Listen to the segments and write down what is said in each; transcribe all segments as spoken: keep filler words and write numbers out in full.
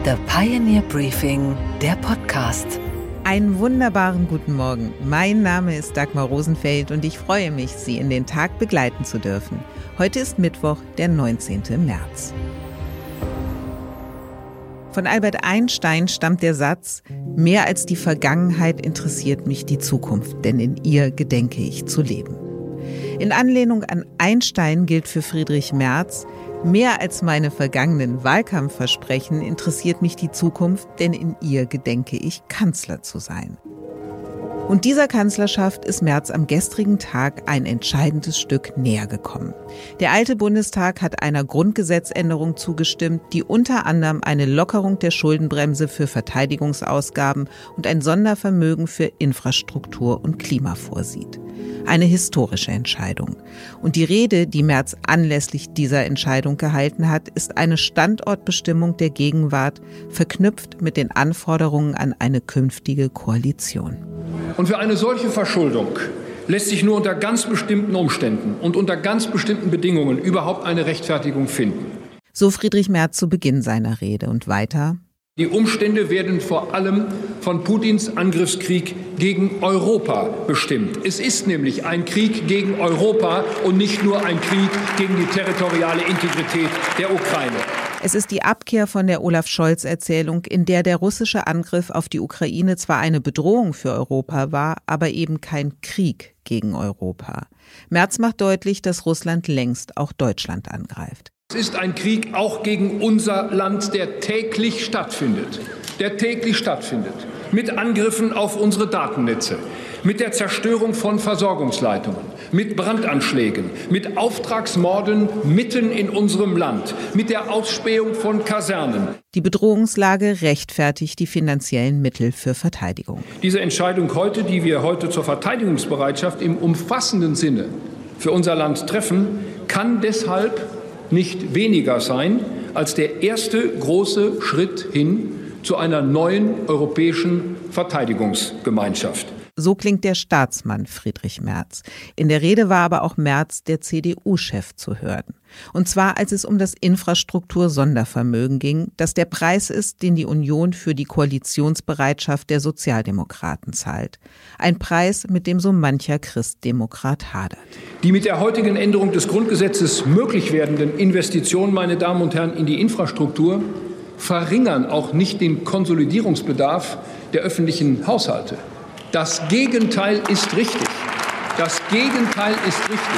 The Pioneer Briefing, der Podcast. Einen wunderbaren guten Morgen. Mein Name ist Dagmar Rosenfeld und ich freue mich, Sie in den Tag begleiten zu dürfen. Heute ist Mittwoch, der neunzehnten März. Von Albert Einstein stammt der Satz: Mehr als die Vergangenheit interessiert mich die Zukunft, denn in ihr gedenke ich zu leben. In Anlehnung an Einstein gilt für Friedrich Merz: Mehr als meine vergangenen Wahlkampfversprechen interessiert mich die Zukunft, denn in ihr gedenke ich, Kanzler zu sein. Und dieser Kanzlerschaft ist Merz am gestrigen Tag ein entscheidendes Stück näher gekommen. Der alte Bundestag hat einer Grundgesetzänderung zugestimmt, die unter anderem eine Lockerung der Schuldenbremse für Verteidigungsausgaben und ein Sondervermögen für Infrastruktur und Klima vorsieht. Eine historische Entscheidung. Und die Rede, die Merz anlässlich dieser Entscheidung gehalten hat, ist eine Standortbestimmung der Gegenwart, verknüpft mit den Anforderungen an eine künftige Koalition. Und für eine solche Verschuldung lässt sich nur unter ganz bestimmten Umständen und unter ganz bestimmten Bedingungen überhaupt eine Rechtfertigung finden. So Friedrich Merz zu Beginn seiner Rede und weiter: Die Umstände werden vor allem von Putins Angriffskrieg gegen Europa bestimmt. Es ist nämlich ein Krieg gegen Europa und nicht nur ein Krieg gegen die territoriale Integrität der Ukraine. Es ist die Abkehr von der Olaf-Scholz-Erzählung, in der der russische Angriff auf die Ukraine zwar eine Bedrohung für Europa war, aber eben kein Krieg gegen Europa. Merz macht deutlich, dass Russland längst auch Deutschland angreift. Es ist ein Krieg auch gegen unser Land, der täglich stattfindet, der täglich stattfindet, mit Angriffen auf unsere Datennetze, mit der Zerstörung von Versorgungsleitungen, mit Brandanschlägen, mit Auftragsmorden mitten in unserem Land, mit der Ausspähung von Kasernen. Die Bedrohungslage rechtfertigt die finanziellen Mittel für Verteidigung. Diese Entscheidung heute, die wir heute zur Verteidigungsbereitschaft im umfassenden Sinne für unser Land treffen, kann deshalb nicht weniger sein als der erste große Schritt hin zu einer neuen europäischen Verteidigungsgemeinschaft. So klingt der Staatsmann Friedrich Merz. In der Rede war aber auch Merz, der C D U-Chef, zu hören. Und zwar, als es um das Infrastruktur-Sondervermögen ging, das der Preis ist, den die Union für die Koalitionsbereitschaft der Sozialdemokraten zahlt. Ein Preis, mit dem so mancher Christdemokrat hadert. Die mit der heutigen Änderung des Grundgesetzes möglich werdenden Investitionen, meine Damen und Herren, in die Infrastruktur verringern auch nicht den Konsolidierungsbedarf der öffentlichen Haushalte. Das Gegenteil ist richtig. Das Gegenteil ist richtig.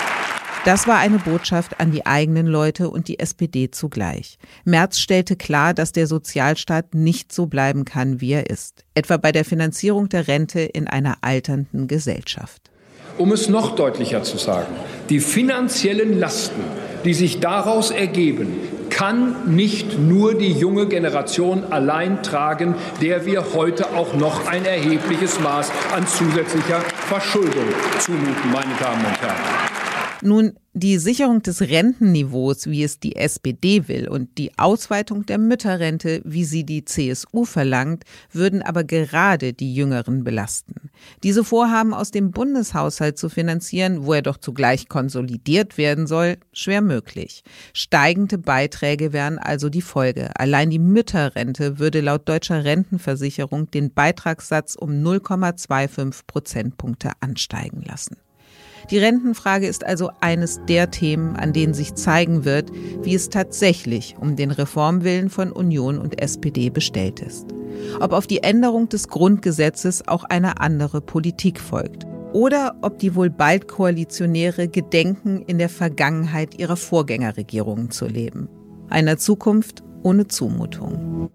Das war eine Botschaft an die eigenen Leute und die S P D zugleich. Merz stellte klar, dass der Sozialstaat nicht so bleiben kann, wie er ist. Etwa bei der Finanzierung der Rente in einer alternden Gesellschaft. Um es noch deutlicher zu sagen, die finanziellen Lasten, die sich daraus ergeben, kann nicht nur die junge Generation allein tragen, der wir heute auch noch ein erhebliches Maß an zusätzlicher Verschuldung zumuten, meine Damen und Herren. Nun, die Sicherung des Rentenniveaus, wie es die S P D will, und die Ausweitung der Mütterrente, wie sie die C S U verlangt, würden aber gerade die Jüngeren belasten. Diese Vorhaben aus dem Bundeshaushalt zu finanzieren, wo er doch zugleich konsolidiert werden soll, schwer möglich. Steigende Beiträge wären also die Folge. Allein die Mütterrente würde laut deutscher Rentenversicherung den Beitragssatz um null Komma fünfundzwanzig Prozentpunkte ansteigen lassen. Die Rentenfrage ist also eines der Themen, an denen sich zeigen wird, wie es tatsächlich um den Reformwillen von Union und S P D bestellt ist. Ob auf die Änderung des Grundgesetzes auch eine andere Politik folgt. Oder ob die wohl bald Koalitionäre gedenken, in der Vergangenheit ihrer Vorgängerregierungen zu leben. Einer Zukunft ohne Zumutung.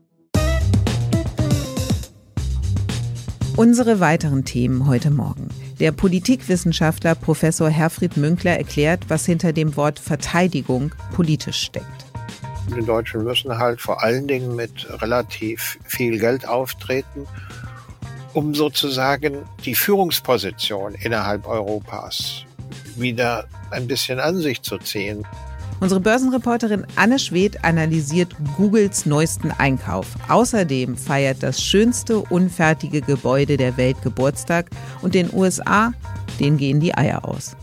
Unsere weiteren Themen heute Morgen. Der Politikwissenschaftler Professor Herfried Münkler erklärt, was hinter dem Wort Verteidigung politisch steckt. Die Deutschen müssen halt vor allen Dingen mit relativ viel Geld auftreten, um sozusagen die Führungsposition innerhalb Europas wieder ein bisschen an sich zu ziehen. Unsere Börsenreporterin Anne Schwedt analysiert Googles neuesten Einkauf. Außerdem feiert das schönste unfertige Gebäude der Welt Geburtstag und den U S A, denen gehen die Eier aus.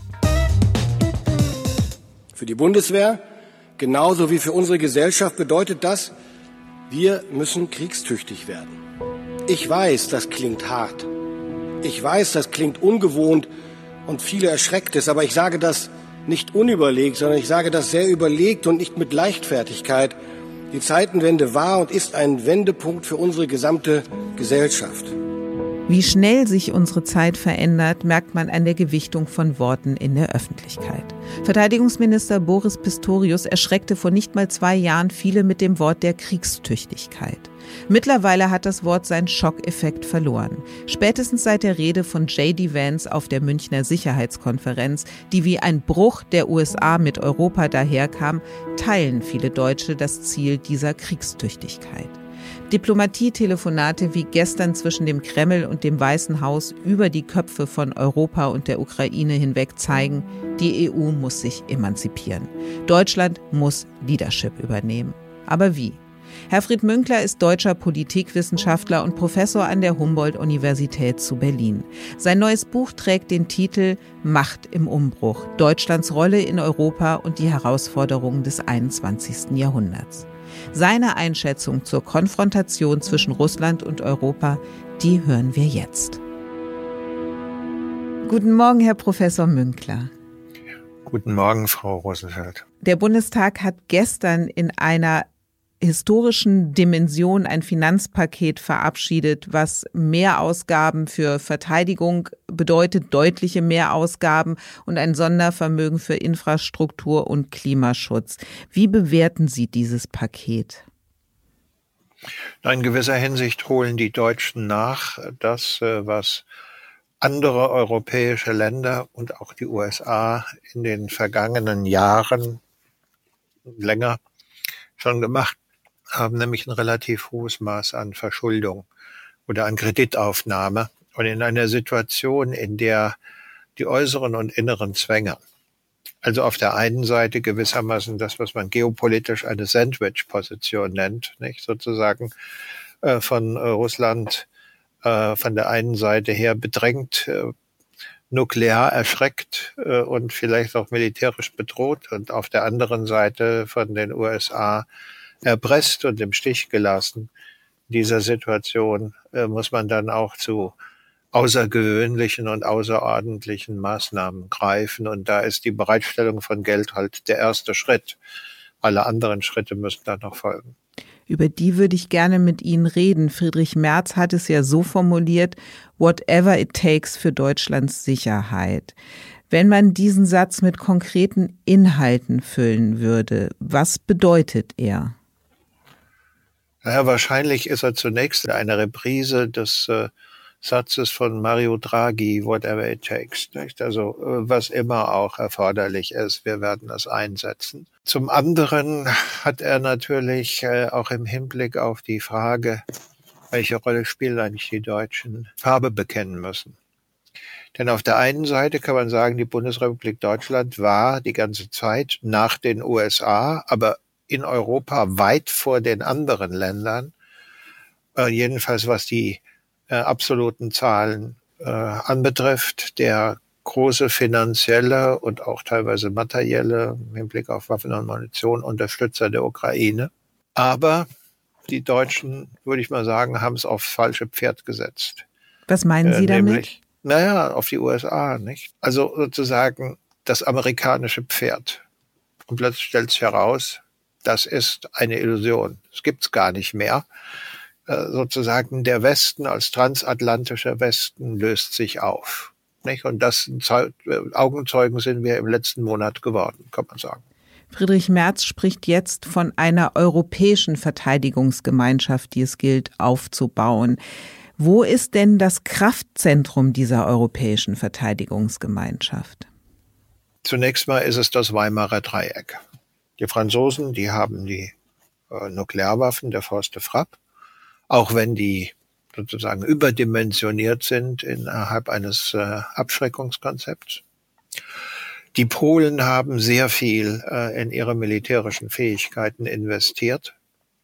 Für die Bundeswehr, genauso wie für unsere Gesellschaft, bedeutet das, Wir müssen kriegstüchtig werden. Ich weiß, das klingt hart. Ich weiß, das klingt ungewohnt und viele erschreckt es, aber ich sage das nicht unüberlegt, sondern ich sage das sehr überlegt und nicht mit Leichtfertigkeit. Die Zeitenwende war und ist ein Wendepunkt für unsere gesamte Gesellschaft. Wie schnell sich unsere Zeit verändert, merkt man an der Gewichtung von Worten in der Öffentlichkeit. Verteidigungsminister Boris Pistorius erschreckte vor nicht mal zwei Jahren viele mit dem Wort der Kriegstüchtigkeit. Mittlerweile hat das Wort seinen Schockeffekt verloren. Spätestens seit der Rede von J D Vance auf der Münchner Sicherheitskonferenz, die wie ein Bruch der U S A mit Europa daherkam, teilen viele Deutsche das Ziel dieser Kriegstüchtigkeit. Diplomatietelefonate wie gestern zwischen dem Kreml und dem Weißen Haus über die Köpfe von Europa und der Ukraine hinweg zeigen, die E U muss sich emanzipieren. Deutschland muss Leadership übernehmen. Aber wie? Herfried Münkler ist deutscher Politikwissenschaftler und Professor an der Humboldt-Universität zu Berlin. Sein neues Buch trägt den Titel Macht im Umbruch: Deutschlands Rolle in Europa und die Herausforderungen des einundzwanzigsten Jahrhunderts. Seine Einschätzung zur Konfrontation zwischen Russland und Europa, die hören wir jetzt. Guten Morgen, Herr Professor Münkler. Guten Morgen, Frau Rosenfeld. Der Bundestag hat gestern in einer historischen Dimension ein Finanzpaket verabschiedet, was Mehrausgaben für Verteidigung bedeutet, deutliche Mehrausgaben und ein Sondervermögen für Infrastruktur und Klimaschutz. Wie bewerten Sie dieses Paket? In gewisser Hinsicht holen die Deutschen nach das, was andere europäische Länder und auch die U S A in den vergangenen Jahren länger schon gemacht haben, nämlich ein relativ hohes Maß an Verschuldung oder an Kreditaufnahme. Und in einer Situation, in der die äußeren und inneren Zwänge, also auf der einen Seite gewissermaßen das, was man geopolitisch eine Sandwich-Position nennt, nicht sozusagen äh, von äh, Russland äh, von der einen Seite her bedrängt, äh, nuklear erschreckt äh, und vielleicht auch militärisch bedroht, und auf der anderen Seite von den U S A erpresst und im Stich gelassen. In dieser Situation äh, muss man dann auch zu außergewöhnlichen und außerordentlichen Maßnahmen greifen. Und da ist die Bereitstellung von Geld halt der erste Schritt. Alle anderen Schritte müssen dann noch folgen. Über die würde ich gerne mit Ihnen reden. Friedrich Merz hat es ja so formuliert: whatever it takes für Deutschlands Sicherheit. Wenn man diesen Satz mit konkreten Inhalten füllen würde, was bedeutet er? Naja, wahrscheinlich ist er zunächst eine Reprise des äh, Satzes von Mario Draghi, whatever it takes, nicht? Also äh, was immer auch erforderlich ist, wir werden es einsetzen. Zum anderen hat er natürlich äh, auch im Hinblick auf die Frage, welche Rolle spielen eigentlich die Deutschen, Farbe bekennen müssen. Denn auf der einen Seite kann man sagen, die Bundesrepublik Deutschland war die ganze Zeit nach den U S A, aber in Europa weit vor den anderen Ländern, äh, jedenfalls was die äh, absoluten Zahlen äh, anbetrifft, der große finanzielle und auch teilweise materielle, im Hinblick auf Waffen und Munition, Unterstützer der Ukraine. Aber die Deutschen, würde ich mal sagen, haben es aufs falsche Pferd gesetzt. Was meinen Sie äh, damit? Nämlich, naja, auf die U S A, nicht? Also sozusagen das amerikanische Pferd. Und plötzlich stellt sich heraus, das ist eine Illusion. Es gibt's gar nicht mehr. Äh, sozusagen der Westen als transatlantischer Westen löst sich auf. Nicht? Und das Ze- Augenzeugen sind wir im letzten Monat geworden, kann man sagen. Friedrich Merz spricht jetzt von einer europäischen Verteidigungsgemeinschaft, die es gilt aufzubauen. Wo ist denn das Kraftzentrum dieser europäischen Verteidigungsgemeinschaft? Zunächst mal ist es das Weimarer Dreieck. Die Franzosen, die haben die äh, Nuklearwaffen der Force de Frappe, auch wenn die sozusagen überdimensioniert sind innerhalb eines äh, Abschreckungskonzepts. Die Polen haben sehr viel äh, in ihre militärischen Fähigkeiten investiert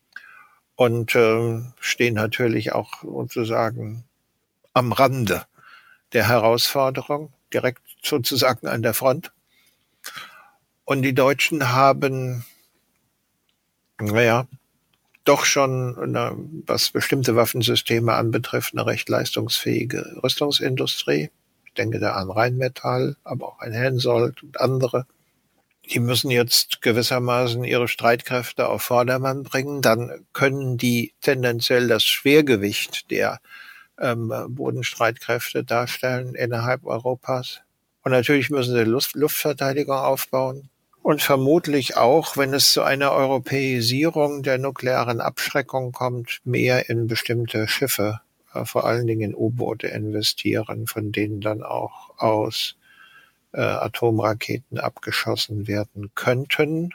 und äh, stehen natürlich auch sozusagen am Rande der Herausforderung, direkt sozusagen an der Front. Und die Deutschen haben, naja, doch schon, eine, was bestimmte Waffensysteme anbetrifft, eine recht leistungsfähige Rüstungsindustrie. Ich denke da an Rheinmetall, aber auch an Hensoldt und andere. Die müssen jetzt gewissermaßen ihre Streitkräfte auf Vordermann bringen. Dann können die tendenziell das Schwergewicht der ähm, Bodenstreitkräfte darstellen innerhalb Europas. Und natürlich müssen sie Luft- Luftverteidigung aufbauen. Und vermutlich auch, wenn es zu einer Europäisierung der nuklearen Abschreckung kommt, mehr in bestimmte Schiffe, äh, vor allen Dingen in U-Boote investieren, von denen dann auch aus äh, Atomraketen abgeschossen werden könnten,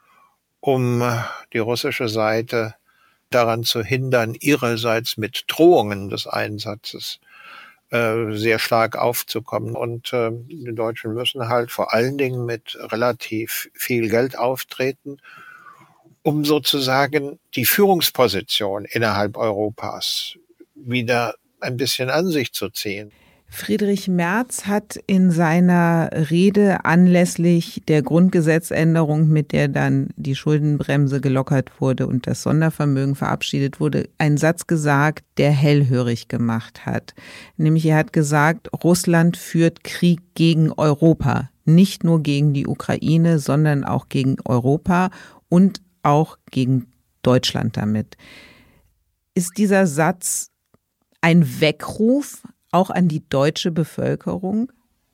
um die russische Seite daran zu hindern, ihrerseits mit Drohungen des Einsatzes äh, sehr stark aufzukommen. Und äh, die Deutschen müssen halt vor allen Dingen mit relativ viel Geld auftreten, um sozusagen die Führungsposition innerhalb Europas wieder ein bisschen an sich zu ziehen. Friedrich Merz hat in seiner Rede anlässlich der Grundgesetzänderung, mit der dann die Schuldenbremse gelockert wurde und das Sondervermögen verabschiedet wurde, einen Satz gesagt, der hellhörig gemacht hat. Nämlich er hat gesagt, Russland führt Krieg gegen Europa, nicht nur gegen die Ukraine, sondern auch gegen Europa und auch gegen Deutschland damit. Ist dieser Satz ein Weckruf auch an die deutsche Bevölkerung?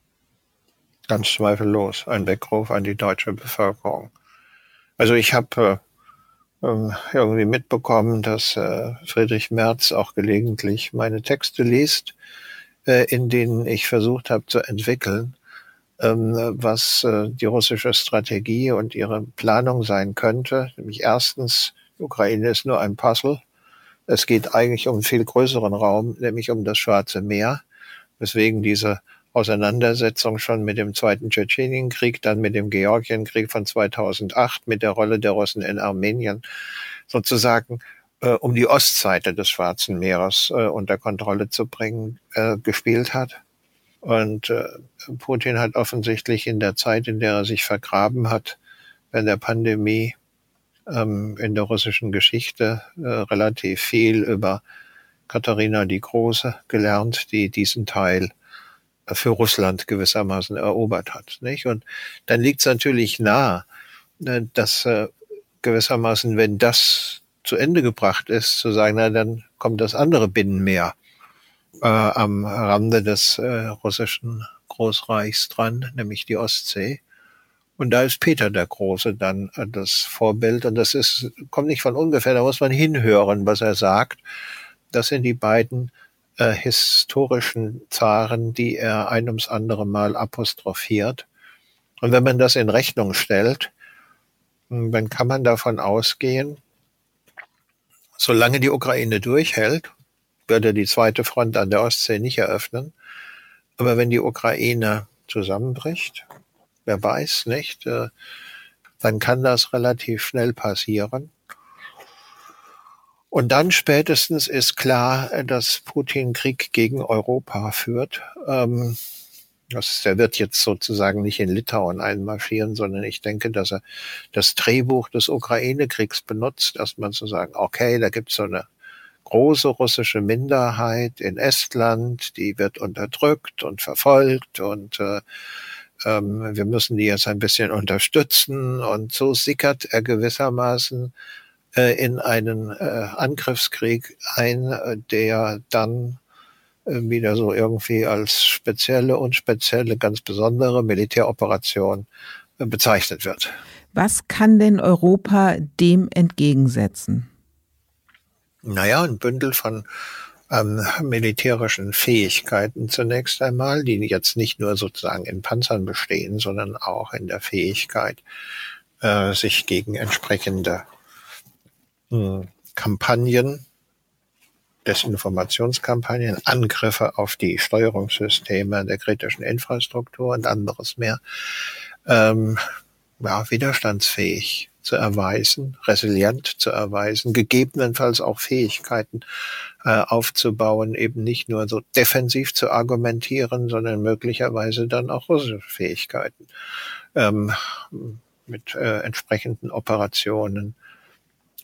Ganz zweifellos ein Weckruf an die deutsche Bevölkerung. Also ich habe äh, irgendwie mitbekommen, dass äh, Friedrich Merz auch gelegentlich meine Texte liest, äh, in denen ich versucht habe zu entwickeln, ähm, was äh, die russische Strategie und ihre Planung sein könnte. Nämlich erstens, die Ukraine ist nur ein Puzzle. Es geht eigentlich um einen viel größeren Raum, nämlich um das Schwarze Meer, weswegen diese Auseinandersetzung schon mit dem Zweiten Tschetschenienkrieg, dann mit dem Georgienkrieg von zweitausendacht, mit der Rolle der Russen in Armenien, sozusagen äh, um die Ostseite des Schwarzen Meeres äh, unter Kontrolle zu bringen, äh, gespielt hat. Und äh, Putin hat offensichtlich in der Zeit, in der er sich vergraben hat, während der Pandemie, in der russischen Geschichte äh, relativ viel über Katharina die Große gelernt, die diesen Teil äh, für Russland gewissermaßen erobert hat, nicht? Und dann liegt es natürlich nahe, äh, dass äh, gewissermaßen, wenn das zu Ende gebracht ist, zu sagen, na dann kommt das andere Binnenmeer äh, am Rande des äh, russischen Großreichs dran, nämlich die Ostsee. Und da ist Peter der Große dann das Vorbild. Und das ist, kommt nicht von ungefähr, da muss man hinhören, was er sagt. Das sind die beiden äh, historischen Zaren, die er ein ums andere Mal apostrophiert. Und wenn man das in Rechnung stellt, dann kann man davon ausgehen, solange die Ukraine durchhält, wird er die zweite Front an der Ostsee nicht eröffnen. Aber wenn die Ukraine zusammenbricht, wer weiß, nicht, äh, dann kann das relativ schnell passieren. Und dann spätestens ist klar, dass Putin Krieg gegen Europa führt. Ähm, das, der wird jetzt sozusagen nicht in Litauen einmarschieren, sondern ich denke, dass er das Drehbuch des Ukraine-Kriegs benutzt, erstmal zu sagen, okay, da gibt's so eine große russische Minderheit in Estland, die wird unterdrückt und verfolgt und äh, ähm, wir müssen die jetzt ein bisschen unterstützen. Und so sickert er gewissermaßen äh, in einen äh, Angriffskrieg ein, äh, der dann äh, wieder so irgendwie als spezielle und spezielle, ganz besondere Militäroperation äh, bezeichnet wird. Was kann denn Europa dem entgegensetzen? Naja, ein Bündel von ähm, militärischen Fähigkeiten zunächst einmal, die jetzt nicht nur sozusagen in Panzern bestehen, sondern auch in der Fähigkeit, äh, sich gegen entsprechende mh, Kampagnen, Desinformationskampagnen, Angriffe auf die Steuerungssysteme der kritischen Infrastruktur und anderes mehr, ähm, ja, widerstandsfähig zu erweisen, resilient zu erweisen, gegebenenfalls auch Fähigkeiten äh, aufzubauen, eben nicht nur so defensiv zu argumentieren, sondern möglicherweise dann auch russische Fähigkeiten ähm, mit äh, entsprechenden Operationen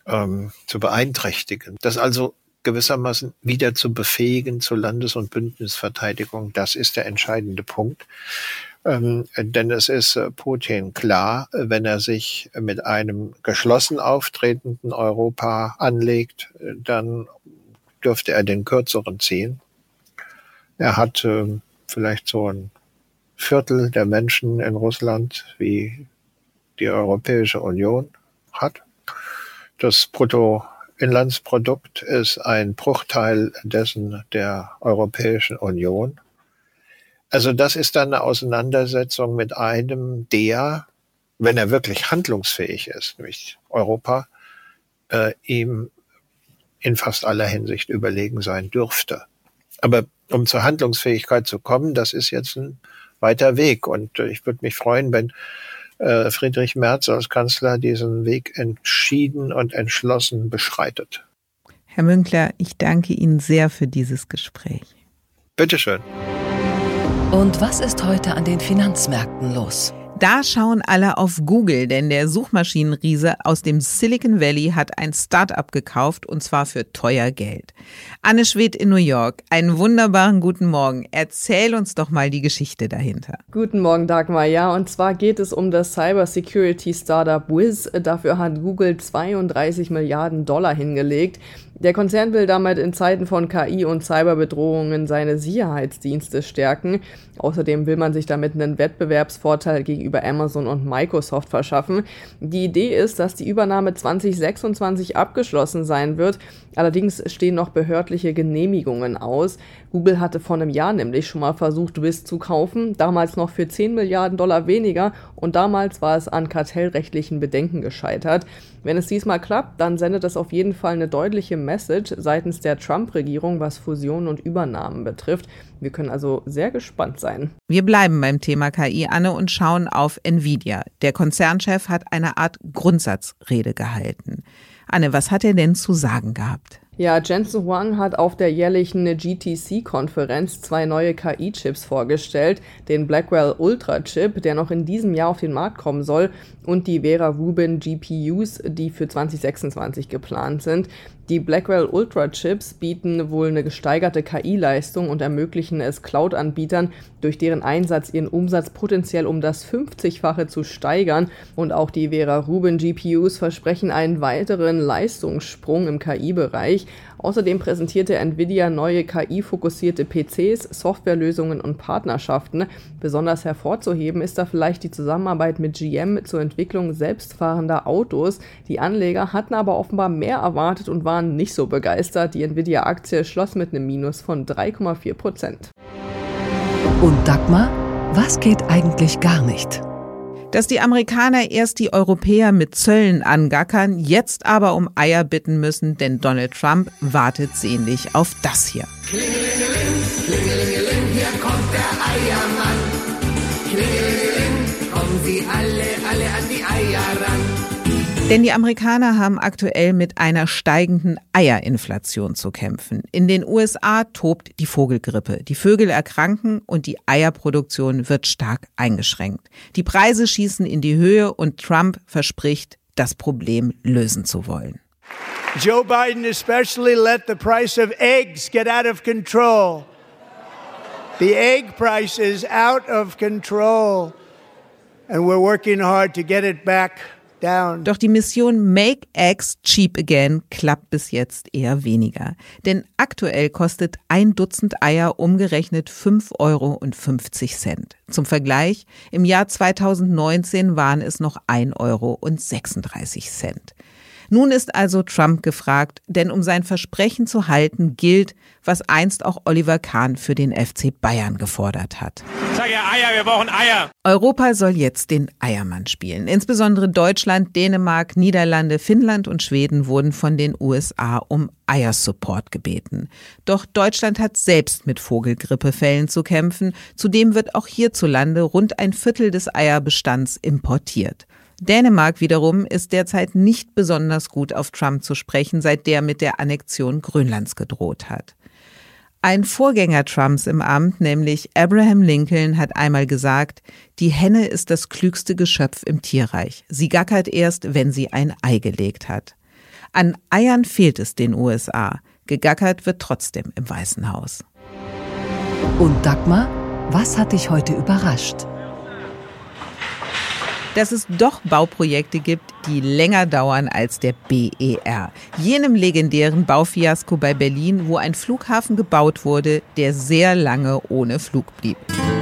ähm, zu beeinträchtigen. Das also gewissermaßen wieder zu befähigen zur Landes- und Bündnisverteidigung, das ist der entscheidende Punkt. Ähm, denn es ist äh, Putin klar, wenn er sich mit einem geschlossen auftretenden Europa anlegt, dann dürfte er den kürzeren ziehen. Er hat äh, vielleicht so ein Viertel der Menschen in Russland, wie die Europäische Union hat. Das Bruttoinlandsprodukt ist ein Bruchteil dessen der Europäischen Union. Also das ist dann eine Auseinandersetzung mit einem, der, wenn er wirklich handlungsfähig ist, nämlich Europa, äh, ihm in fast aller Hinsicht überlegen sein dürfte. Aber um zur Handlungsfähigkeit zu kommen, das ist jetzt ein weiter Weg. Und äh, ich würde mich freuen, wenn äh, Friedrich Merz als Kanzler diesen Weg entschieden und entschlossen beschreitet. Herr Münkler, ich danke Ihnen sehr für dieses Gespräch. Bitteschön. Und was ist heute an den Finanzmärkten los? Da schauen alle auf Google, denn der Suchmaschinenriese aus dem Silicon Valley hat ein Start-up gekauft, und zwar für teuer Geld. Anne Schwedt in New York, einen wunderbaren guten Morgen. Erzähl uns doch mal die Geschichte dahinter. Guten Morgen, Dagmar. Ja, und zwar geht es um das Cybersecurity-Startup Wiz. Dafür hat Google zweiunddreißig Milliarden Dollar hingelegt. Der Konzern will damit in Zeiten von K I und Cyberbedrohungen seine Sicherheitsdienste stärken. Außerdem will man sich damit einen Wettbewerbsvorteil gegenüber Amazon und Microsoft verschaffen. Die Idee ist, dass die Übernahme zwanzig sechsundzwanzig abgeschlossen sein wird. Allerdings stehen noch behördliche Genehmigungen aus. Google hatte vor einem Jahr nämlich schon mal versucht, Wiz zu kaufen, damals noch für zehn Milliarden Dollar weniger, und damals war es an kartellrechtlichen Bedenken gescheitert. Wenn es diesmal klappt, dann sendet das auf jeden Fall eine deutliche Message seitens der Trump-Regierung, was Fusionen und Übernahmen betrifft. Wir können also sehr gespannt sein. Wir bleiben beim Thema K I, Anne, und schauen auf Nvidia. Der Konzernchef hat eine Art Grundsatzrede gehalten. Anne, was hat er denn zu sagen gehabt? Ja, Jensen Huang hat auf der jährlichen G T C-Konferenz zwei neue K I-Chips vorgestellt, den Blackwell Ultra-Chip, der noch in diesem Jahr auf den Markt kommen soll, und die Vera Rubin G P Us, die für zwanzig sechsundzwanzig geplant sind. Die Blackwell Ultra-Chips bieten wohl eine gesteigerte K I-Leistung und ermöglichen es Cloud-Anbietern, durch deren Einsatz ihren Umsatz potenziell um das fünfzigfache zu steigern. Und auch die Vera Rubin G P Us versprechen einen weiteren Leistungssprung im K I-Bereich. Außerdem präsentierte Nvidia neue K I-fokussierte P Cs, Softwarelösungen und Partnerschaften. Besonders hervorzuheben ist da vielleicht die Zusammenarbeit mit G M zur Entwicklung selbstfahrender Autos. Die Anleger hatten aber offenbar mehr erwartet und waren nicht so begeistert. Die Nvidia-Aktie schloss mit einem Minus von drei Komma vier Prozent. Und Dagmar, was geht eigentlich gar nicht? Dass die Amerikaner erst die Europäer mit Zöllen angackern, jetzt aber um Eier bitten müssen, denn Donald Trump wartet sehnlich auf das hier. Klingelingeling, klingelingeling, hier kommt der Eiermann. Klingelingeling, kommen Sie alle, alle an die Eier ran. Denn die Amerikaner haben aktuell mit einer steigenden Eierinflation zu kämpfen. In den U S A tobt die Vogelgrippe. Die Vögel erkranken und die Eierproduktion wird stark eingeschränkt. Die Preise schießen in die Höhe und Trump verspricht, das Problem lösen zu wollen. Joe Biden especially let the price of eggs get out of control. The egg price is out of control. And we're working hard to get it back down. Doch die Mission Make Eggs Cheap Again klappt bis jetzt eher weniger. Denn aktuell kostet ein Dutzend Eier umgerechnet fünf Euro und fünfzig Cent. Zum Vergleich, im Jahr zweitausendneunzehn waren es noch ein Euro und sechsunddreißig Cent. Nun ist also Trump gefragt, denn um sein Versprechen zu halten, gilt, was einst auch Oliver Kahn für den F C Bayern gefordert hat. Ich sage ja Eier, wir brauchen Eier. Europa soll jetzt den Eiermann spielen. Insbesondere Deutschland, Dänemark, Niederlande, Finnland und Schweden wurden von den U S A um Eiersupport gebeten. Doch Deutschland hat selbst mit Vogelgrippefällen zu kämpfen. Zudem wird auch hierzulande rund ein Viertel des Eierbestands importiert. Dänemark wiederum ist derzeit nicht besonders gut auf Trump zu sprechen, seit der mit der Annexion Grönlands gedroht hat. Ein Vorgänger Trumps im Amt, nämlich Abraham Lincoln, hat einmal gesagt, die Henne ist das klügste Geschöpf im Tierreich. Sie gackert erst, wenn sie ein Ei gelegt hat. An Eiern fehlt es den U S A. Gegackert wird trotzdem im Weißen Haus. Und Dagmar, was hat dich heute überrascht? Dass es doch Bauprojekte gibt, die länger dauern als der B E R. Jenem legendären Baufiasko bei Berlin, wo ein Flughafen gebaut wurde, der sehr lange ohne Flug blieb.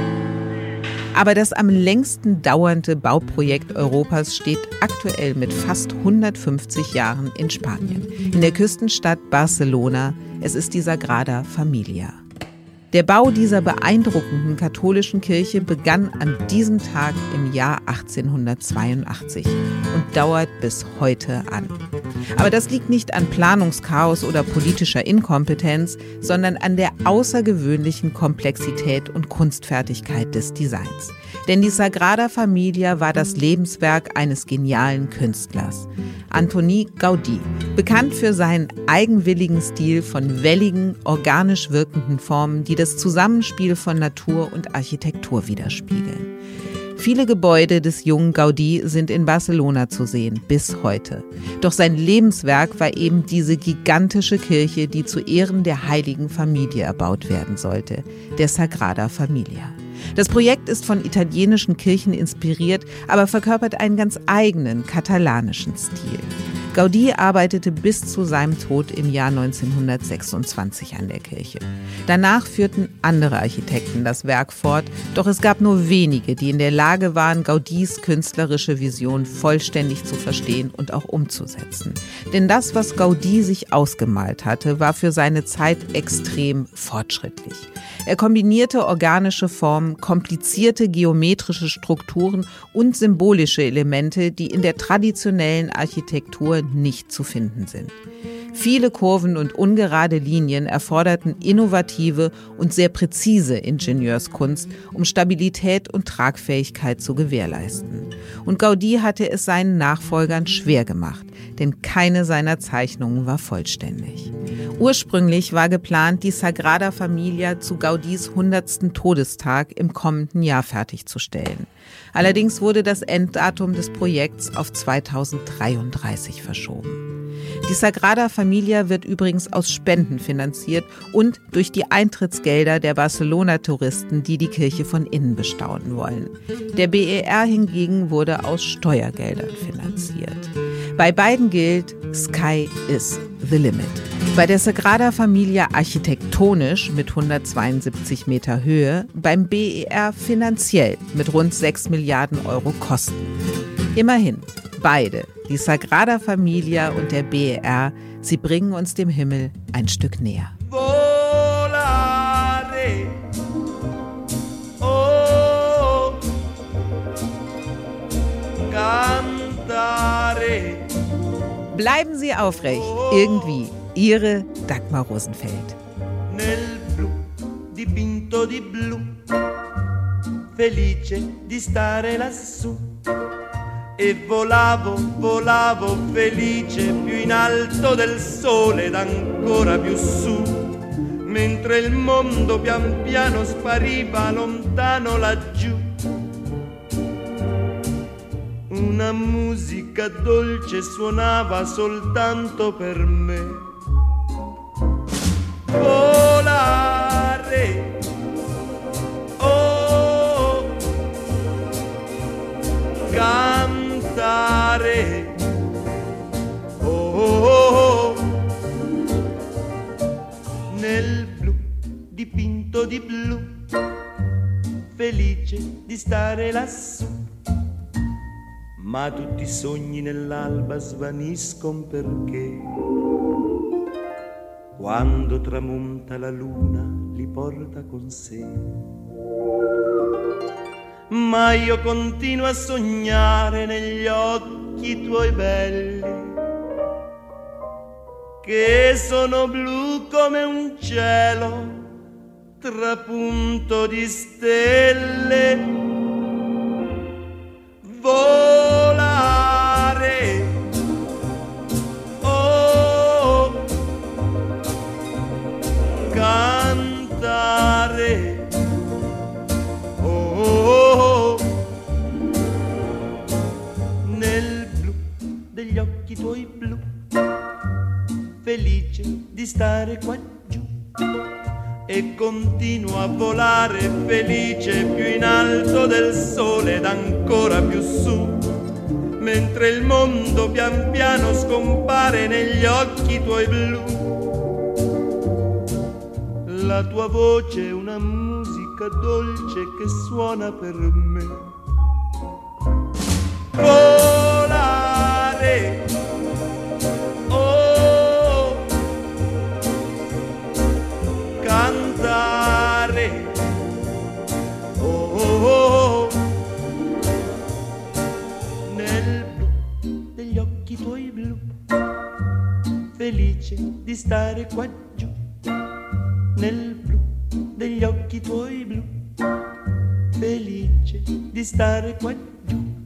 Aber das am längsten dauernde Bauprojekt Europas steht aktuell mit fast hundertfünfzig Jahren in Spanien, in der Küstenstadt Barcelona. Es ist die Sagrada Familia. Der Bau dieser beeindruckenden katholischen Kirche begann an diesem Tag im Jahr achtzehnhundertzweiundachtzig und dauert bis heute an. Aber das liegt nicht an Planungschaos oder politischer Inkompetenz, sondern an der außergewöhnlichen Komplexität und Kunstfertigkeit des Designs. Denn die Sagrada Familia war das Lebenswerk eines genialen Künstlers, Antoni Gaudí, bekannt für seinen eigenwilligen Stil von welligen, organisch wirkenden Formen, die das Zusammenspiel von Natur und Architektur widerspiegeln. Viele Gebäude des jungen Gaudí sind in Barcelona zu sehen, bis heute. Doch sein Lebenswerk war eben diese gigantische Kirche, die zu Ehren der heiligen Familie erbaut werden sollte, der Sagrada Familia. Das Projekt ist von italienischen Kirchen inspiriert, aber verkörpert einen ganz eigenen katalanischen Stil. Gaudí arbeitete bis zu seinem Tod im Jahr neunzehnhundertsechsundzwanzig an der Kirche. Danach führten andere Architekten das Werk fort, doch es gab nur wenige, die in der Lage waren, Gaudís künstlerische Vision vollständig zu verstehen und auch umzusetzen. Denn das, was Gaudí sich ausgemalt hatte, war für seine Zeit extrem fortschrittlich. Er kombinierte organische Formen, komplizierte geometrische Strukturen und symbolische Elemente, die in der traditionellen Architektur nicht zu finden sind. Viele Kurven und ungerade Linien erforderten innovative und sehr präzise Ingenieurskunst, um Stabilität und Tragfähigkeit zu gewährleisten. Und Gaudí hatte es seinen Nachfolgern schwer gemacht, denn keine seiner Zeichnungen war vollständig. Ursprünglich war geplant, die Sagrada Familia zu Gaudís hundertsten Todestag im kommenden Jahr fertigzustellen. Allerdings wurde das Enddatum des Projekts auf zweitausenddreiunddreißig verschoben. Die Sagrada Familia wird übrigens aus Spenden finanziert und durch die Eintrittsgelder der Barcelona-Touristen, die die Kirche von innen bestaunen wollen. Der B E R hingegen wurde aus Steuergeldern finanziert. Bei beiden gilt, Sky is the limit. Bei der Sagrada Familia architektonisch mit hundertzweiundsiebzig Meter Höhe, beim B E R finanziell mit rund sechs Milliarden Euro Kosten. Immerhin, beide, die Sagrada Familia und der B E R, sie bringen uns dem Himmel ein Stück näher. Volare. Oh, cantare. Bleiben Sie aufrecht, irgendwie. Ihre Dagmar Rosenfeld. Nel blu, dipinto di blu, felice di stare lassù. E volavo, volavo felice più in alto del sole ed ancora più su, mentre il mondo pian piano spariva lontano laggiù. Una musica dolce suonava soltanto per me. Volare, oh, cantare, oh, oh, oh, nel blu dipinto di blu, felice di stare lassù. Ma tutti i sogni nell'alba svaniscono perché quando tramonta la luna li porta con sé. Ma io continuo a sognare negli occhi tuoi belli, che sono blu come un cielo trapunto di stelle. Volare, oh, cantare, oh, oh, oh, nel blu degli occhi tuoi blu, felice di stare qua giù. E continuo a volare felice più in alto del sole ed ancora più su, mentre il mondo pian piano scompare negli occhi tuoi blu. La tua voce è una musica dolce che suona per me. Volare, oh, cantare, oh, oh, oh, nel blu degli occhi tuoi blu, felice di stare qua giù, nel blu degli occhi tuoi blu, felice di stare qua giù.